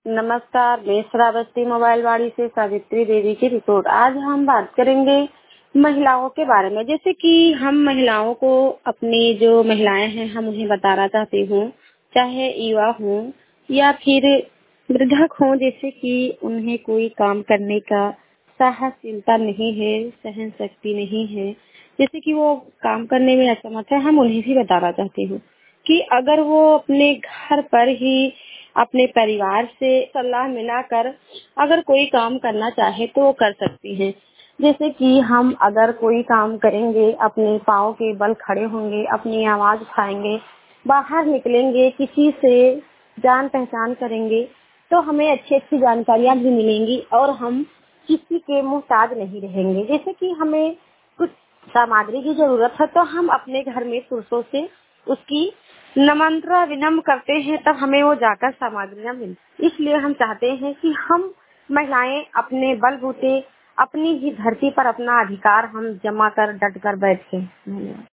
नमस्कार, मैं श्रावस्ती मोबाइल वाड़ी से सावित्री देवी की रिपोर्ट। आज हम बात करेंगे महिलाओं के बारे में। जैसे कि हम महिलाओं को अपनी जो महिलाएं हैं हम उन्हें बताना चाहती हूँ, चाहे युवा हों या फिर वृद्धक हों, जैसे कि उन्हें कोई काम करने का साहसशीलता नहीं है, सहन शक्ति नहीं है, जैसे कि वो काम करने में असमर्थ है। हम उन्हें भी बताना चाहती हूँ कि अगर वो अपने घर पर ही अपने परिवार से सलाह मिलाकर अगर कोई काम करना चाहे तो वो कर सकती हैं। जैसे कि हम अगर कोई काम करेंगे, अपने पाँव के बल खड़े होंगे, अपनी आवाज उठाएंगे, बाहर निकलेंगे, किसी से जान पहचान करेंगे तो हमें अच्छी अच्छी जानकारियां भी मिलेंगी और हम किसी के मोहताज नहीं रहेंगे। जैसे कि हमें कुछ सामग्री की जरूरत है तो हम अपने घर में पुरुषों से उसकी नम्रता विनम्र करते हैं, तब हमें वो जाकर सामग्रियां मिलती। इसलिए हम चाहते हैं कि हम महिलाएं अपने बलबूते अपनी ही धरती पर अपना अधिकार हम जमा कर डट कर बैठे।